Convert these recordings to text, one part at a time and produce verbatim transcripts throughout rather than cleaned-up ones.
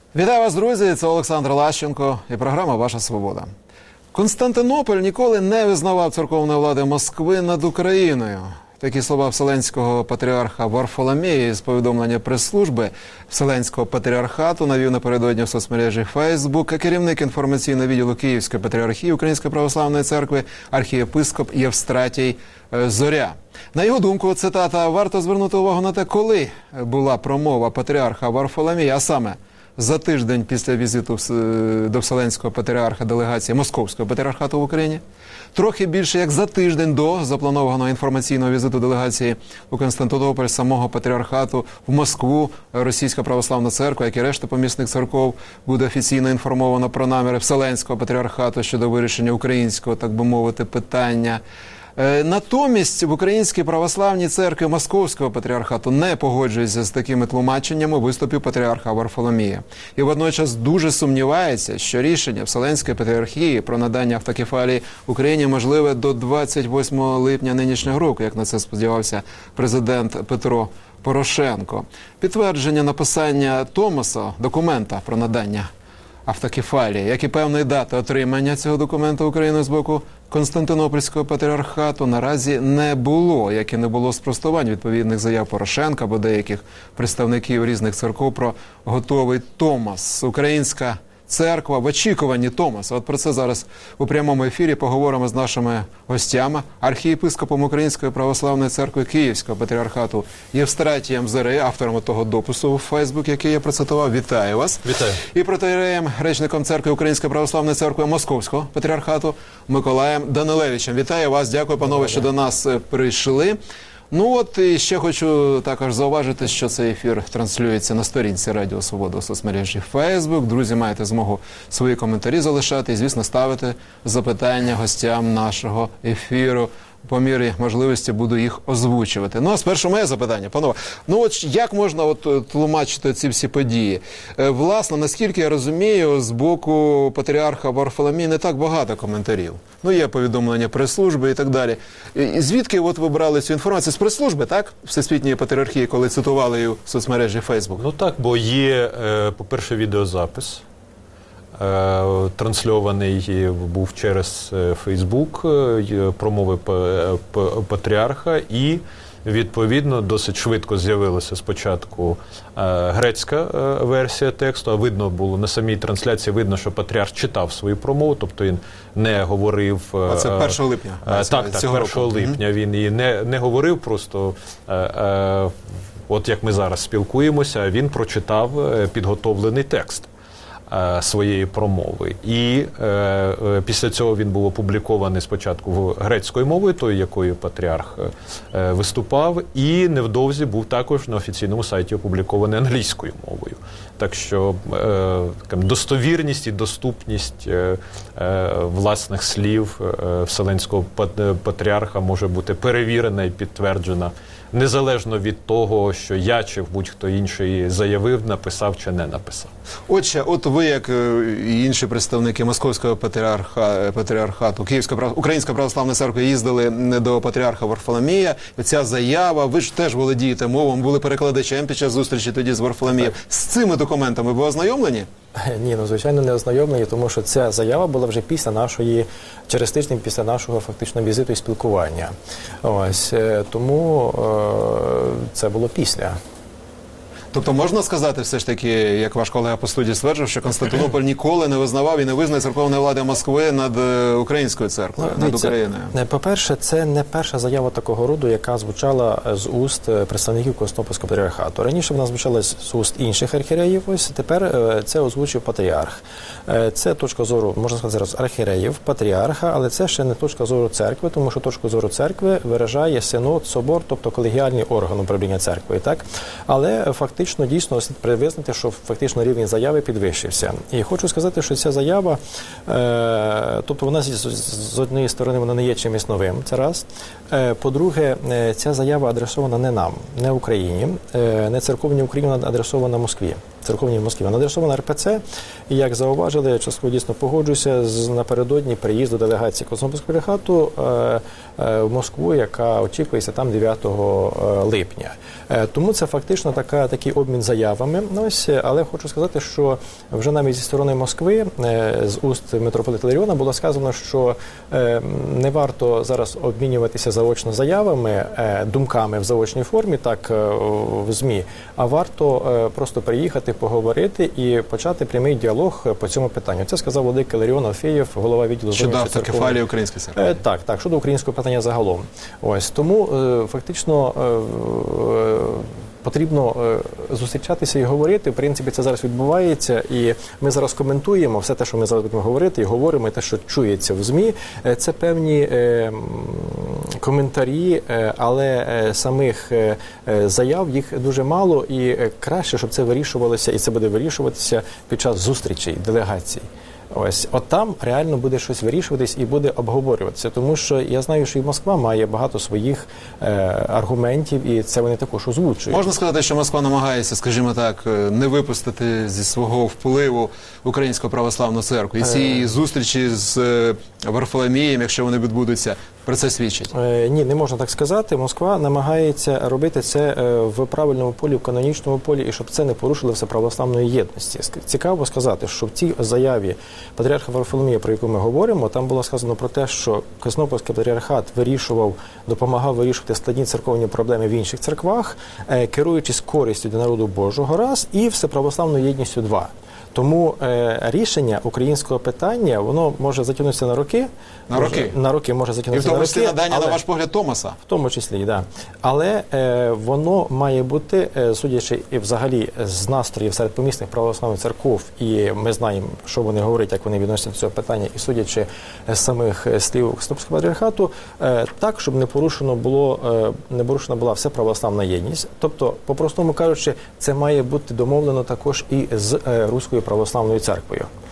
Вітаю вас, друзі! Це Олександр Лащенко і програма «Ваша свобода». Константинополь ніколи не визнавав церковної влади Москви над Україною. Такі слова Вселенського патріарха Варфоломія з повідомлення прес-служби Вселенського патріархату навів напередодні в соцмережі Facebook керівник інформаційного відділу Київської патріархії Української православної церкви архієпископ Євстратій Зоря. На його думку, цитата, варто звернути увагу на те, коли була промова патріарха Варфоломія, а саме за тиждень після візиту до Вселенського патріарха делегації Московського патріархату в Україні, трохи більше як за тиждень до запланованого інформаційного візиту делегації у Константинополь самого патріархату в Москву, Російська православна церква, як і решта помісних церков, буде офіційно інформовано про наміри Вселенського патріархату щодо вирішення українського, так би мовити, питання. Натомість в Українській православній церкві Московського патріархату не погоджується з такими тлумаченнями виступів патріарха Варфоломія. І водночас дуже сумнівається, що рішення Вселенської патріархії про надання автокефалії Україні можливе до двадцять восьмого липня нинішнього року, як на це сподівався президент Петро Порошенко. Підтвердження написання Томоса, документа про надання автокефалії, як і певної дати отримання цього документу Україною з боку Константинопольського патріархату наразі не було, як і не було спростувань відповідних заяв Порошенка або деяких представників різних церков про готовий Томос. Українська церква в очікуванні Томоса. От про це зараз у прямому ефірі поговоримо з нашими гостями, архієпископом Української православної церкви Київського патріархату Євстратієм Зорею, автором того допису у Фейсбук, який я процитував. Вітаю вас. Вітаю. І протоієреєм, речником церкви Української православної церкви Московського патріархату Миколаєм Данилевичем. Вітаю вас. Дякую, панове, що до нас прийшли. Ну от, і ще хочу також зауважити, що цей ефір транслюється на сторінці Радіо Свобода у соцмережі Facebook. Друзі, маєте змогу свої коментарі залишати і, звісно, ставити запитання гостям нашого ефіру. По мірі можливості буду їх озвучувати. Ну, а спершу моє запитання, панове. Ну, от як можна от тлумачити ці всі події? Е, власне, наскільки я розумію, з боку патріарха Варфоломія не так багато коментарів. Ну, є повідомлення прес-служби і так далі. І звідки от ви брали цю інформацію? З прес-служби, так? Всесвітньої патріархії, коли цитували її в соцмережі Facebook? Ну так, бо є, по-перше, відеозапис. Трансльований був через Фейсбук, промови патріарха, і, відповідно, досить швидко з'явилася спочатку грецька версія тексту, а видно було, на самій трансляції видно, що патріарх читав свою промову, тобто він не говорив... А це першого липня? Так, так, першого липня він і не, не говорив просто... От як ми зараз спілкуємося, він прочитав підготовлений текст своєї промови. І е, після цього він був опублікований спочатку грецькою мовою, тою, якою патріарх е, виступав, і невдовзі був також на офіційному сайті опублікований англійською мовою. Так що е, достовірність і доступність е, е, власних слів е, Вселенського патріарха може бути перевірена і підтверджена незалежно від того, що я чи будь-хто інший заявив, написав чи не написав. Отже, от ви, як і інші представники Московського патріарха, патріархату, Київська прав... Українська православна церква їздили до патріарха Варфоломія. Ця заява, ви ж теж володієте мовою, були перекладачем під час зустрічі тоді з Варфоломієм. З цими документами ви ознайомлені? Ні, ну, звичайно, не ознайомлені, тому що ця заява була вже після нашої, через тиждень після нашого фактично візиту і спілкування. Ось, тому е, це було після. Тобто можна сказати все ж таки, як ваш колега по студії стверджував, що Константинополь ніколи не визнавав і не визнає церковної влади Москви над українською церквою, ну, над Україною? По-перше, це не перша заява такого роду, яка звучала з уст представників Константинопольського патріархату. Раніше вона звучала з уст інших архієреїв, ось тепер це озвучив патріарх. Це точка зору, можна сказати зараз, архієреїв, патріарха, але це ще не точка зору церкви, тому що точку зору церкви виражає синод, собор, тобто колегіальний орган управління церквою, так? Але фактично Фактично, дійсно, слід визнати, що фактично рівень заяви підвищився. І хочу сказати, що ця заява, е, тобто вона з, з однієї сторони вона не є чимось новим, це раз. Е, по-друге, ця заява адресована не нам, не Україні, е, не церковній Україні, вона адресована Москві. церковній в Москві. Вона адресована РПЦ, і, як зауважили, частково дійсно погоджуюся, з напередодні приїзду делегації Константинопольського патріархату е, е, в Москву, яка очікується там дев'ятого липня. Е, тому це фактично така, такий обмін заявами. Ось, але хочу сказати, що вже навіть зі сторони Москви, е, з уст митрополита Іларіона було сказано, що е, не варто зараз обмінюватися заочно заявами, е, думками в заочній формі, так, е, в ЗМІ, а варто е, просто приїхати, поговорити і почати прямий діалог по цьому питанню. Це сказав владика Іларіон Алфєєв, голова відділу Щодо зовнішньої церковної- автокефалії української церкви. Е, Так, так, щодо українського питання загалом. Ось тому е, фактично е, е, потрібно е, зустрічатися і говорити. В принципі, це зараз відбувається, і ми зараз коментуємо все те, що ми зараз будемо говорити, і говоримо, і те, що чується в ЗМІ. Е, це певні е, м, коментарі, е, але е, самих е, е, заяв їх дуже мало, і е, краще, щоб це вирішувалося, і це буде вирішуватися під час зустрічей делегацій. Ось, от там реально буде щось вирішуватись і буде обговорюватися, тому що я знаю, що і Москва має багато своїх е, аргументів, і це вони також озвучують. Можна сказати, що Москва намагається, скажімо так, не випустити зі свого впливу Українську православну церкву. І ці зустрічі з е, Варфоломієм, якщо вони відбудуться, про це свідчать. Е, ні, не можна так сказати. Москва намагається робити це е, в правильному полі, в канонічному полі, і щоб це не порушило все православної єдності. Ск- Цікаво сказати, що в цій заяві патріарха Варфоломія, про яку ми говоримо, там було сказано про те, що Константинопольський патріархат вирішував, допомагав вирішувати складні церковні проблеми в інших церквах, е, керуючись користю для народу Божого раз і всеправославною єдністю два. Тому е, рішення українського питання, воно може затягнутися на роки. На може, роки? На роки може І в затягнутися тому на числі роки. надання, але- на ваш погляд, Томаса. в тому числі, так. Да. Але е, воно має бути, е, судячи і взагалі з настроїв серед помісних православних церков, і ми знаємо, що вони говорять, як вони відносяться до цього питання, і судячи з самих слів Константинопольського патріархату, е, так, щоб не порушено було, е, не порушена була вся православна єдність. Тобто, по-простому кажучи, це має бути домовлено також і з е, Руською православною церквою.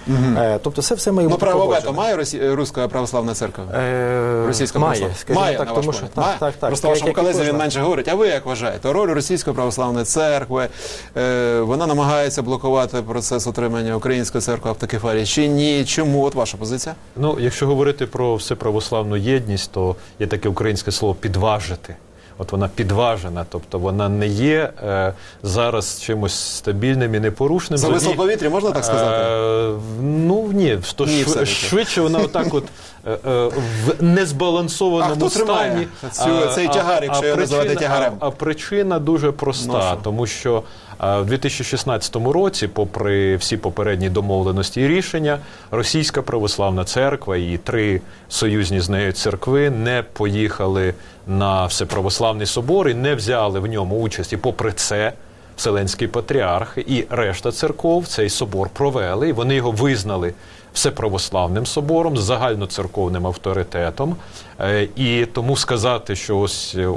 Е, тобто, це все має Ну, бути право вето погоджено. має Росі... Руська православна церква? Е, Російська має, православна? скажімо Має, так, на тому ваш що погляд? так, Має? так, так. Просто Як- вашому як і колезі він кожна. менше говорить. А ви як вважаєте? Роль Російської православної церкви, е, вона намагається блокувати процес отримання української церкви автокефалії чи ні? Чому? От ваша позиція? Ну, якщо говорити про всеправославну єдність, то є таке українське слово «підважити». От вона підважена, тобто вона не є е, зараз чимось стабільним і непорушним. Зависло З одні- повітря, можна так сказати? Е, ну, ні, то Ні, шв- все-таки. швидше вона отак от е, е, в незбалансованому А хто тримає стані. цю- цей тягар, якщо його називати тягарем? А, а причина дуже проста, Ну, що? тому що а, в дві тисячі шістнадцятому році, попри всі попередні домовленості і рішення, Російська православна церква і три союзні з нею церкви не поїхали на Всеправославний собор і не взяли в ньому участь. І попри це Вселенський патріарх і решта церков цей собор провели, і вони його визнали всеправославним собором, з загальноцерковним авторитетом. Е, І тому сказати, що ось е,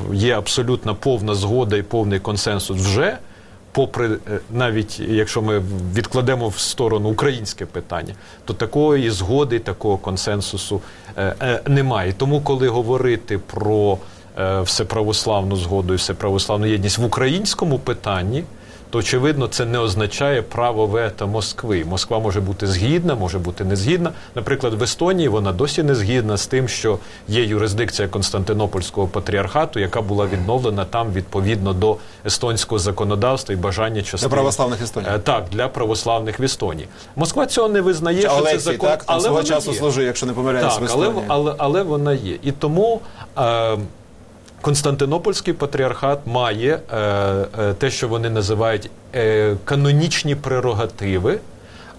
є абсолютно повна згода і повний консенсус вже, попри, е, навіть якщо ми відкладемо в сторону українське питання, то такої згоди, такого консенсусу е, е, немає. Тому, коли говорити про е, всеправославну згоду і всеправославну єдність в українському питанні, то, очевидно, це не означає право вето Москви. Москва може бути згідна, може бути не згідна. Наприклад, в Естонії вона досі не згідна з тим, що є юрисдикція Константинопольського патріархату, яка була відновлена там відповідно до естонського законодавства і бажання частини. Для православних Естонії. Е, Так, для православних в Естонії. Москва цього не визнає, що це Олексій, закон, так? Там свого вона часу є. служив, якщо не помиляюсь, в Так, але, Естонії. але, але вона є. І тому е, Константинопольський патріархат має е, е, те, що вони називають е, канонічні прерогативи е,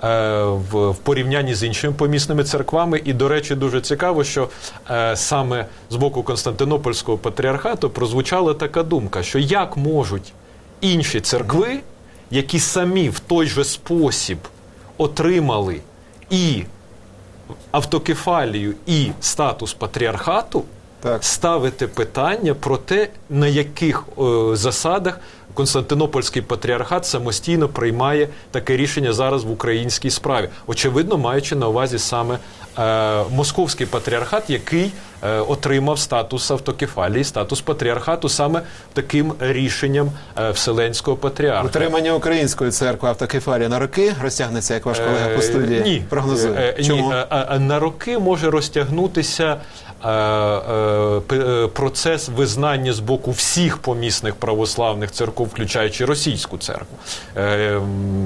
в, в порівнянні з іншими помісними церквами. І, до речі, дуже цікаво, що е, саме з боку Константинопольського патріархату прозвучала така думка, що як можуть інші церкви, які самі в той же спосіб отримали і автокефалію, і статус патріархату, Так. ставити питання про те, на яких е, засадах Константинопольський патріархат самостійно приймає таке рішення зараз в українській справі. Очевидно, маючи на увазі саме е, Московський патріархат, який е, отримав статус автокефалії, статус патріархату саме таким рішенням е, Вселенського патріарха. Утримання української церкви автокефалії на роки розтягнеться, як ваш колега по студії е, ні, прогнозує? Е, Чому? Ні, е, е, на роки може розтягнутися е, е, п- процес визнання з боку всіх помісних православних церков, включаючи російську церкву. Е,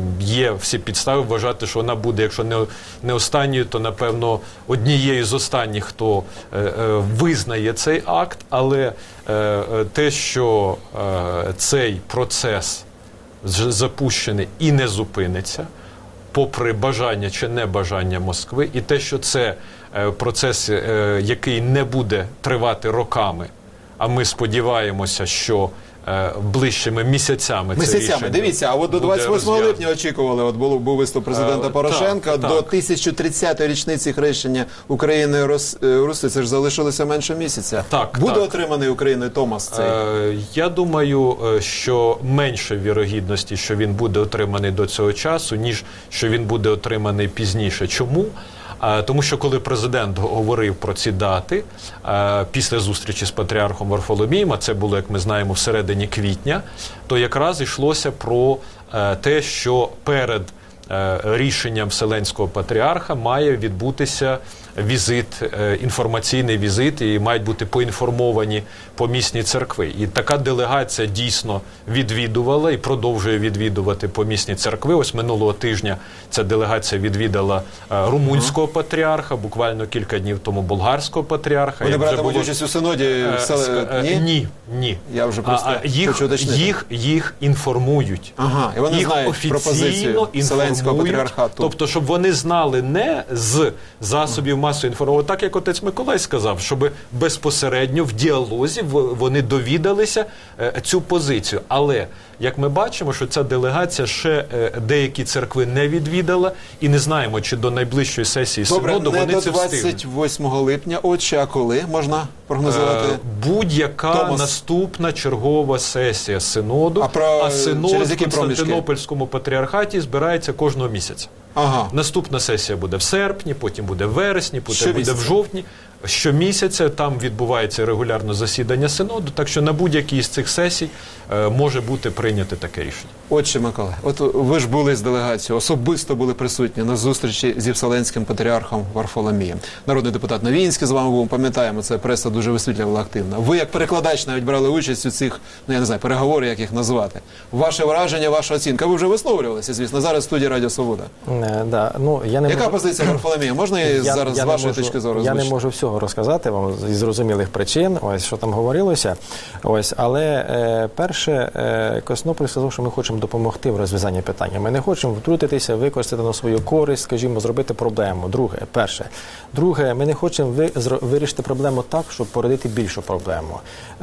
є всі підстави вважати, що вона буде, якщо не, не останньою, то, напевно, однією з останніх, хто е, е, визнає цей акт, але е, е, те, що е, цей процес з- запущений і не зупиниться, попри бажання чи небажання Москви, і те, що це е, процес, е, який не буде тривати роками, а ми сподіваємося, що е, ближчими місяцями це Місяцями. рішення Дивіться, а от до буде двадцять восьмого розв'язано. липня очікували, от був, був виступ президента Е, Порошенка, так, до так. тисяча тридцятої річниці хрещення України Рос, е, Руси, це ж залишилося менше місяця. Так, Буде так. отриманий Україною Томас цей? Е, Я думаю, е, що менше вірогідності, що він буде отриманий до цього часу, ніж що він буде отриманий пізніше. Чому? Е, Тому що коли президент говорив про ці дати е, після зустрічі з патріархом Варфоломієм, а це було, як ми знаємо, всередині квітня, то якраз йшлося про е, те, що перед е, рішенням Вселенського патріарха має відбутися візит, е, інформаційний візит, і мають бути поінформовані помісні церкви. І така делегація дійсно відвідувала і продовжує відвідувати помісні церкви. Ось минулого тижня ця делегація відвідала е, румунського патріарха, буквально кілька днів тому болгарського патріарха. Вони Як вже братимуть було- участь у синоді? Е, в селе- ск- е, Ні? Ні, ні. Я вже просто А, а, їх, хочу уточнити. їх, їх інформують. Ага, і вони їх знають офіційно пропозицію Вселенського інформують. патріархату. Тобто, щоб вони знали не з засобів масової інформації, так як отець Миколай сказав, щоб безпосередньо в діалозі в- вони довідалися е, цю позицію. Але, як ми бачимо, що ця делегація ще е, деякі церкви не відвідала, і не знаємо, чи до найближчої сесії Добре, синоду не вони до це встигнуть. двадцять восьмого липня, отже, а коли можна прогнозувати? Е, Будь-яка Томас. наступна чергова сесія синоду, А про- синод через в які проміжки? Константинопольському патріархаті збирається кожного місяця. Ага. Наступна сесія буде в серпні, потім буде в вересні, потім Щомісяця. буде в жовтні. Щомісяця там відбувається регулярно засідання синоду, так що на будь-якій з цих сесій е, може бути прийняте таке рішення. Отче Миколай, от ви ж були з делегацією, особисто були присутні на зустрічі зі Вселенським патріархом Варфоломієм. Народний депутат Новінський з вами був, пам'ятаємо, це преса дуже висвітлювала активно. Ви як перекладач навіть брали участь у цих, ну я не знаю, переговорах, як їх назвати. Ваше враження, ваша оцінка. Ви вже висловлювалися, звісно, зараз в студії Радіо Свобода. Е, да, ну, я не Яка можу... позиція Варфоломія? Можна її Я- зараз я з не вашої можу- точки зору Я не озвучити? можу всього розказати вам зі зрозумілих причин, ось що там говорилося. Ось, але е, перше, е, Константинополь сказав, що ми хочемо допомогти в розв'язанні питання. Ми не хочемо втрутитися, використати на свою користь, скажімо, зробити проблему. Друге, перше. Друге, ми не хочемо ви, зро- вирішити проблему так, щоб породити більшу проблему.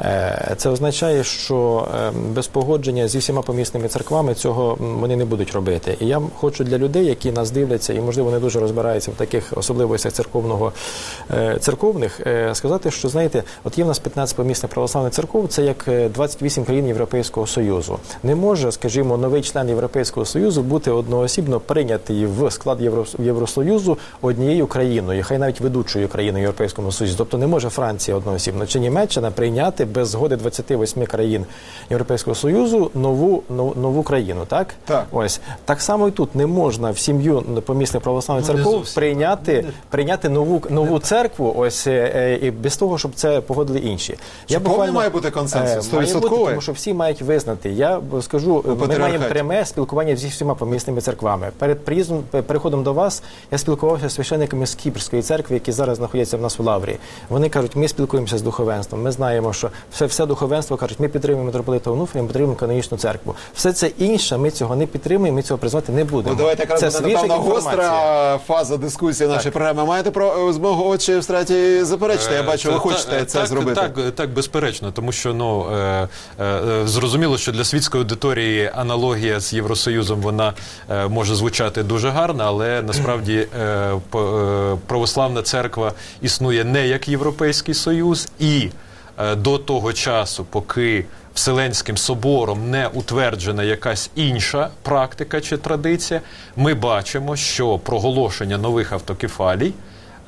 Е, це означає, що е, без погодження зі всіма помісними церквами цього м, вони не будуть робити. І я хочу для людей, які нас дивляться, і, можливо, не дуже розбираються в таких особливостях церковного, е, церковних, е, сказати, що, знаєте, от є в нас п'ятнадцять помісних православних церков, це як е, двадцять вісім країн Європейського Союзу. Не може, скажімо, новий член Європейського Союзу бути одноосібно прийнятий в склад Євро, Євросоюзу однією країною, хай навіть ведучою країною Європейському Союзі. Тобто не може Франція одноосібно чи Німеччина прийняти без згоди двадцяти восьми країн Європейського Союзу нову, нову, нову країну, так? Так. Ось. Так само і тут не можна в сім'ю помісних православних Ну, не церков зовсім. прийняти, прийняти нову, нову церкву, ось, е, е, і без того, щоб це погодили інші. Чи повний має бути консенсус? Е, має Стовідсотковий? бути, тому що всі мають визнати. Я б скажу, ми патріархаті. маємо пряме спілкування зі всіма помісними церквами. Перед приїздом, пе- переходом до вас я спілкувався з священниками з Кіпрської церкви, які зараз знаходяться в нас в Лаврі. Вони кажуть, ми спілкуємося з духовенством, ми знаємо, що все, все духовенство кажуть, ми підтримуємо митрополита Онуфрія, ми підтримуємо канонічну церкву. Все це інше, ми цього не підтримуємо, ми цього признати не будемо. Ну, давайте якраз це буде, свіжа напевно, інформація. гостра фаза дискусії нашої програми. Маєте про змогу отче в страті заперечити? Я бачу, ви Е, хочете та- це так, зробити. Так, так, безперечно, тому що ну, е, е, зрозуміло, що для світської аудиторії аналогія з Євросоюзом вона е, може звучати дуже гарно, але насправді е, по- е, православна церква існує не як Європейський Союз, і е, до того часу, поки Вселенським собором не утверджена якась інша практика чи традиція, ми бачимо, що проголошення нових автокефалій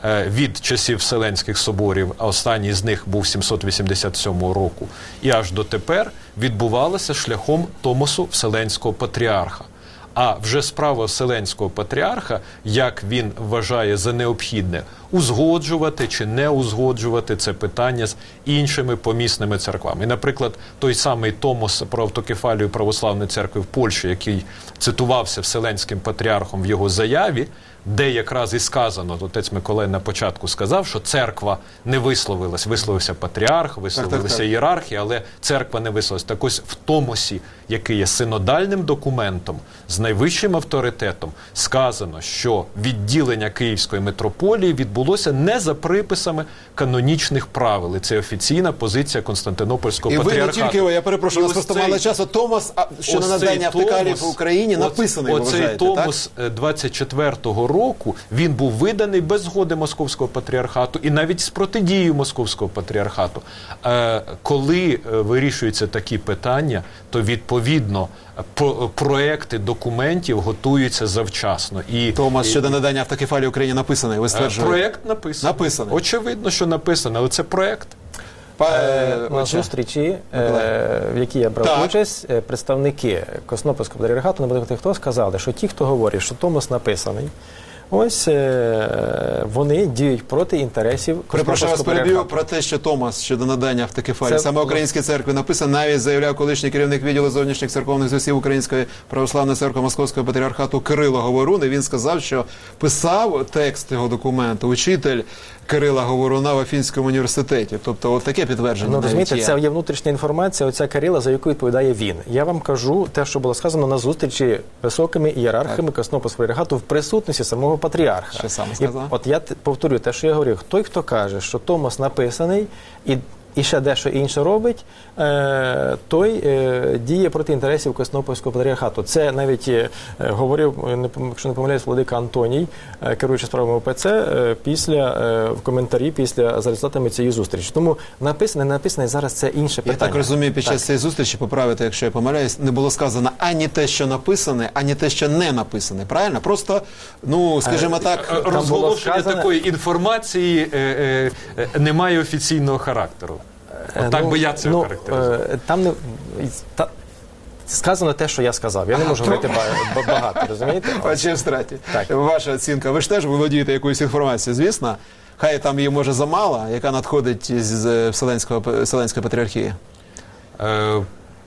від часів Вселенських соборів, а останній з них був сімсот вісімдесят сьомого року, і аж дотепер відбувалася шляхом Томосу Вселенського патріарха. А вже справа Вселенського патріарха, як він вважає за необхідне, узгоджувати чи не узгоджувати це питання з іншими помісними церквами. І, наприклад, той самий Томос про автокефалію православної церкви в Польщі, який цитувався Вселенським патріархом в його заяві, де якраз і сказано, отець Миколай на початку сказав, що церква не висловилась, висловився патріарх, висловилися ієрархи, але церква не висловилась. Так ось в Томосі, який є синодальним документом, з найвищим авторитетом, сказано, що відділення Київської митрополії відбулося не за приписами канонічних правил. І це офіційна позиція Константинопольського і патріархату. І ви не тільки ви, я перепрошую, у нас просто мало часу. Томос щодо надання автокефалії в Україні написаний, ви вважаєте, так? Оцей Томос двадцять четвертого року, він був виданий без згоди Московського патріархату і навіть з протидією Московського патріархату. Е, коли вирішуються такі питання, то відповідно про- проекти документів готуються завчасно. І, Томос і, щодо надання автокефалії Україні написаний, ви стверджуєте? проект написаний. Написаний. Очевидно, що написано, але це проект. Па- Е, На отче. зустрічі, Миколай. е, в якій я брав Так. участь, е, представники Константинопольського патріархату, не буде хто, сказали, що ті, хто говорить, що Томос написаний, ось е, вони діють проти інтересів Перепрошую, вас Константинопольського переб'ю патріархату. про те, що Томос щодо надання автокефалії Це- саме Українській церкві написано, навіть заявляв колишній керівник відділу зовнішніх церковних зв'язків Української православної церкви Московського патріархату Кирило Говорун, і він сказав, що писав текст цього документу учитель Кирила Говоруна в Афінському університеті. Тобто, от таке підтвердження Ну, навіть розумієте, є. це є внутрішня інформація, оця Кирила, за яку відповідає він. Я вам кажу те, що було сказано на зустрічі високими ієрархами Константинопольського патріархату в присутності самого патріарха. Що саме І сказав? от я т- повторю те, що я говорив. Той, хто каже, що Томос написаний і і ще дещо інше робить, е, той е, діє проти інтересів Константинопольського патріархату. Це навіть е, говорив, е, не пом- якщо не помиляюсь, владика Антоній, е, керуючи справами О Пе Це, е, після, е, в коментарі після за результатами цієї зустрічі. Тому написане, не написане, зараз це інше Я питання. так розумію, під час Так. цієї зустрічі, поправити, якщо я помиляюсь, не було сказано ані те, що написане, ані те, що не написане. Правильно? Просто, ну, скажімо так, Е, було Розголошення сказано- такої інформації е, е, е, не має офіційного характеру. От так Ну, би я це ну, охарактеризував. е, Там не та, сказано те, що я сказав. Я не можу говорити ба- ба- багато, розумієте? Отче в страті. Так. Ваша оцінка. Ви ж теж володієте якоюсь інформацією, звісно. Хай там її може замало, яка надходить з Вселенського, Вселенської патріархії. Е,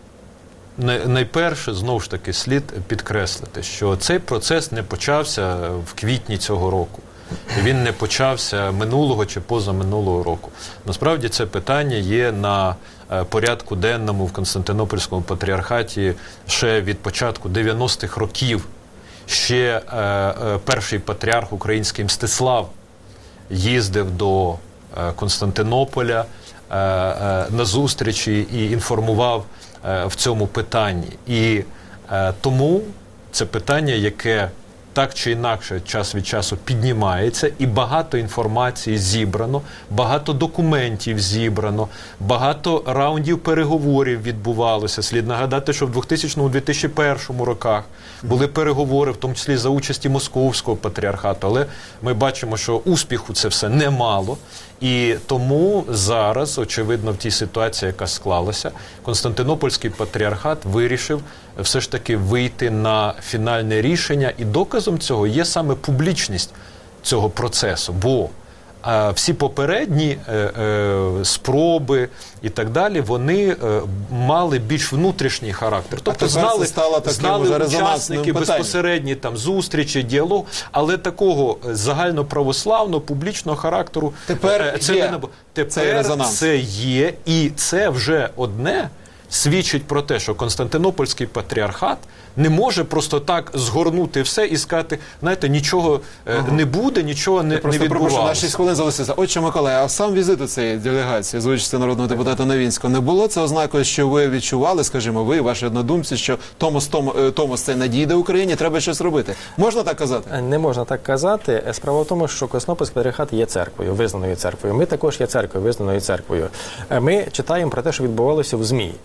най- Найперше, знову ж таки, слід підкреслити, що цей процес не почався в квітні цього року. Він не почався минулого чи позаминулого року. Насправді це питання є на е, порядку денному в Константинопольському патріархаті ще від початку дев'яностих років. Ще е, е, перший патріарх український Мстислав їздив до е, Константинополя е, е, на зустрічі і інформував е, в цьому питанні. І е, тому це питання, яке так чи інакше час від часу піднімається, і багато інформації зібрано, багато документів зібрано, багато раундів переговорів відбувалося. Слід нагадати, що в двохтисячному - дві тисячі першому роках були переговори, в тому числі за участі Московського патріархату, але ми бачимо, що успіху це все немало. І тому зараз, очевидно, в тій ситуації, яка склалася, Константинопольський патріархат вирішив все ж таки вийти на фінальне рішення, і доказом цього є саме публічність цього процесу, бо а, всі попередні е, е, спроби і так далі, вони е, мали більш внутрішній характер. Тобто тепер це знали, стало таким знали уже резонансним учасники питанням. безпосередні там зустрічі, діалог, але такого загальноправославного, публічного характеру Тепер е, це є не набу- цей Тепер резонанс. це є, і це вже одне свідчить про те, що Константинопольський патріархат не може просто так згорнути все і сказати, знаєте, нічого е, не буде, нічого не, Я не просто прошу, на відбувалося. шість хвилин залишиться. Отче Миколай, а сам візит у цієї делегації з участі народного депутата Новінського, не було це ознакою, що ви відчували, скажімо, ви, ваші однодумці, що Томос, Том, е, Томос це надійде Україні, треба щось робити. Можна так казати? Не можна так казати. Справа в тому, що Константинопольський патріархат є церквою, визнаною церквою. Ми також є церквою, визнаною церквою. Ми читаємо про те, що відбувалося в ЗМІ.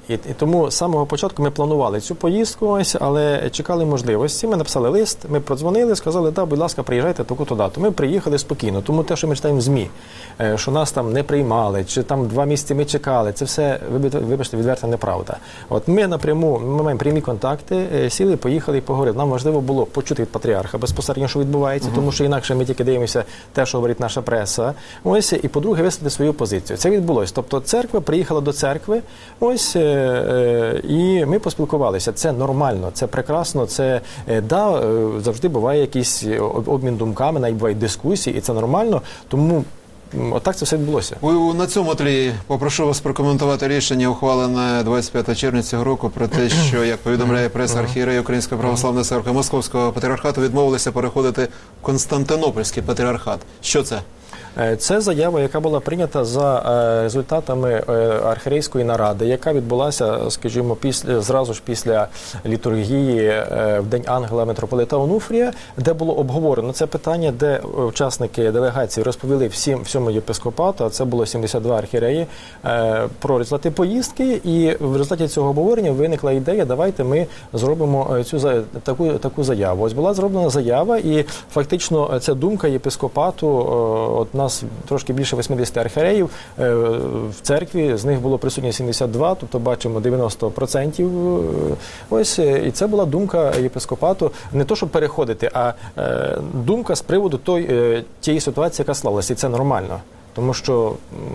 І, і тому з самого початку ми планували цю поїздку, ось, але чекали можливості. Ми написали лист, ми продзвонили, сказали, да, будь ласка, приїжджайте таку-то дату. Ми приїхали спокійно. Тому те, що ми читаємо в ЗМІ, що нас там не приймали, чи там два місяці ми чекали, це все, вибачте, відверта неправда. От ми напряму, ми маємо прямі контакти, сіли, поїхали і поговорили. Нам важливо було почути від патріарха безпосередньо, що відбувається, uh-huh. тому що інакше ми тільки дивимося те, що говорить наша преса. Ось, і, по-друге, висловити свою позицію. Це відбулося. Тобто церква приїхала до церкви, ось, е, е, і ми поспілкувалися. Це нормально, це прекрасно, це, е, да, е, завжди буває якийсь обмін думками, навіть бувають дискусії, і це нормально, тому отак це все відбулося. На цьому тлі попрошу вас прокоментувати рішення, ухвалене двадцять п'ятого червня цього року, про те, що, як повідомляє преса, архієреї Української православної церкви Московського патріархату відмовилися переходити в Константинопольський патріархат. Що це? Це заява, яка була прийнята за результатами архієрейської наради, яка відбулася, скажімо, після, зразу ж після літургії в День Ангела митрополита Онуфрія, де було обговорено це питання, де учасники делегації розповіли всім, всьому єпископату, а це було сімдесят два архієреї, про результати поїздки, і в результаті цього обговорення виникла ідея, давайте ми зробимо цю таку, таку заяву. Ось була зроблена заява, і фактично це думка єпископату, от нас трошки більше вісімдесят архієреїв в церкві, з них було присутні сімдесят два, тобто бачимо дев'яносто відсотків. Ось, і це була думка єпископату, не то, щоб переходити, а думка з приводу той, тієї ситуації, яка склалася, і це нормально. Тому що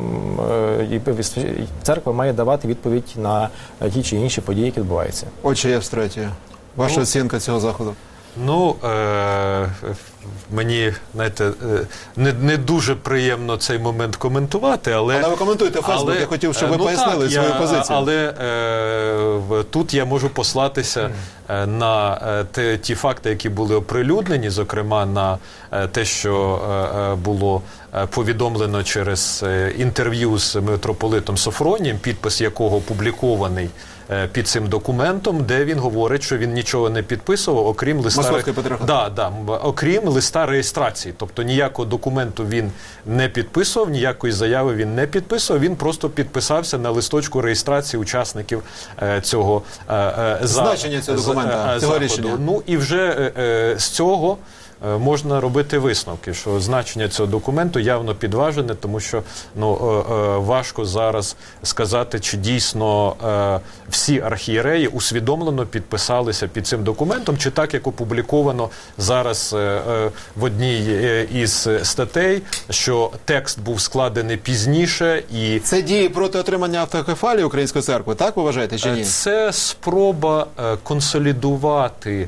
церква має давати відповідь на ті чи інші події, які відбуваються. Отче Євстратію, ваша ну, оцінка цього заходу? Ну, е- мені, знаєте, не, не дуже приємно цей момент коментувати, але... Але ви коментуєте Фейсбук, але, я хотів, щоб ви ну, пояснили так, свою я, позицію. Але е, тут я можу послатися е, на е, те, ті факти, які були оприлюднені, зокрема на е, те, що е, було повідомлено через е, інтерв'ю з митрополитом Софронієм, підпис якого опублікований під цим документом, де він говорить, що він нічого не підписував, окрім листа, да, да, окрім листа реєстрації. Тобто ніякого документу він не підписував, ніякої заяви він не підписував, він просто підписався на листочку реєстрації учасників е, цього е, за, значення цього документа, е, цього заходу. рішення. Ну і вже е, з цього можна робити висновки, що значення цього документу явно підважене, тому що ну, важко зараз сказати, чи дійсно всі архієреї усвідомлено підписалися під цим документом, чи так, як опубліковано зараз в одній із статей, що текст був складений пізніше. І це дії проти отримання автокефалії Української церкви, так ви вважаєте, чи ні? Це спроба консолідувати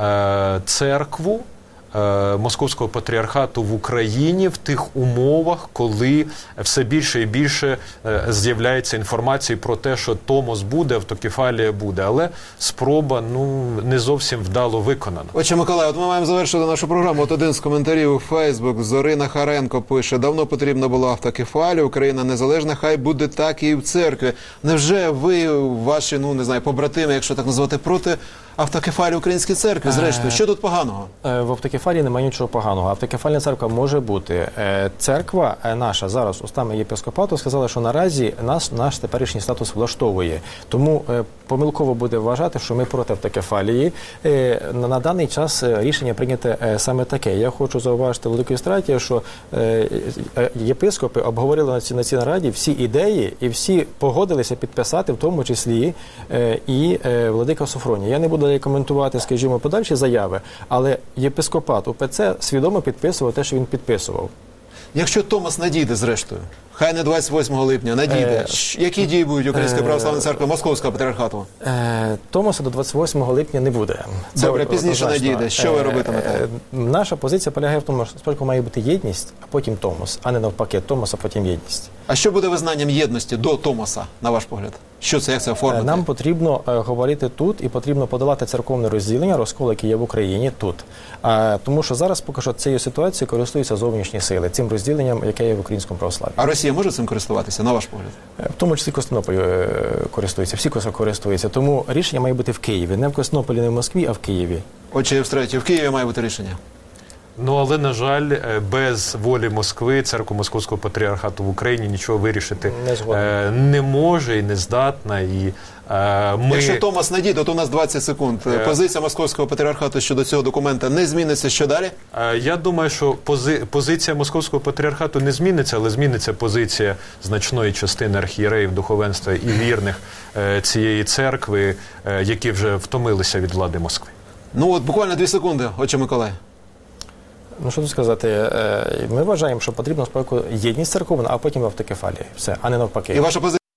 церкву Московського патріархату в Україні в тих умовах, коли все більше і більше з'являється інформації про те, що Томос буде, автокефалія буде. Але спроба ну, не зовсім вдало виконана. Отче Миколай, от ми маємо завершити нашу програму. От один з коментарів у Фейсбук. Зорина Харенко пише: давно потрібна була автокефалія, Україна незалежна, хай буде так і в церкві. Невже ви, ваші, ну не знаю, побратими, якщо так назвати, проти автокефалії Української церкви? Зрештою, що тут поганого? В автокефалії немає нічого поганого. Автокефальна церква може бути. Церква наша зараз устами єпископату сказала, що наразі нас наш теперішній статус влаштовує. Тому помилково буде вважати, що ми проти автокефалії. На даний час рішення прийняте саме таке. Я хочу зауважити Великої Страті, що єпископи обговорили на цій, на цій нараді всі ідеї і всі погодилися підписати, в тому числі і владика Софронія. Я не буду коментувати, скажімо, подальші заяви, але єпископат УПЦ свідомо підписував те, що він підписував. Якщо Томос надійде, зрештою, хай не двадцять восьмого липня, надійде, е, які дії будуть Української православної церкви Московського патріархату? Е, Томоса до двадцять восьмого липня не буде. Добре, пізніше надійде. Що ви робитимете? Е, наша позиція полягає в тому, що спочатку має бути єдність, а потім Томос, а не навпаки, Томос, а потім єдність. А що буде визнанням єдності до Томоса, на ваш погляд? Що це, як це оформити? Нам потрібно е, говорити тут і потрібно подолати церковне розділення, розкол, який є в Україні, тут. А, тому що зараз поки що цією ситуацією користуються зовнішні сили, цим розділенням, яке є в українському православ'ї. А Росія може цим користуватися, на ваш погляд? В тому числі Константинополь е, користується, всі користуються. Тому рішення має бути в Києві. Не в Константинополі, не в Москві, а в Києві. Отже, Євстратію, в Києві має бути рішення? Ну, але, на жаль, е, без волі Москви церква Московського патріархату в Україні нічого вирішити Не згодна. е, не може і не здатна. І е, ми... Якщо Томас не дійде, то у нас двадцять секунд. Е. Позиція Московського патріархату щодо цього документа не зміниться. Що далі? Е, Я думаю, що пози... позиція Московського патріархату не зміниться, але зміниться позиція значної частини архієреїв, духовенства і вірних е, цієї церкви, е, які вже втомилися від влади Москви. Ну от буквально дві секунди, отче Миколай. Ну, що тут сказати, е, ми вважаємо, що потрібно спочатку єдність церковна, а потім автокефалія. Все, а не навпаки. І ваша позиція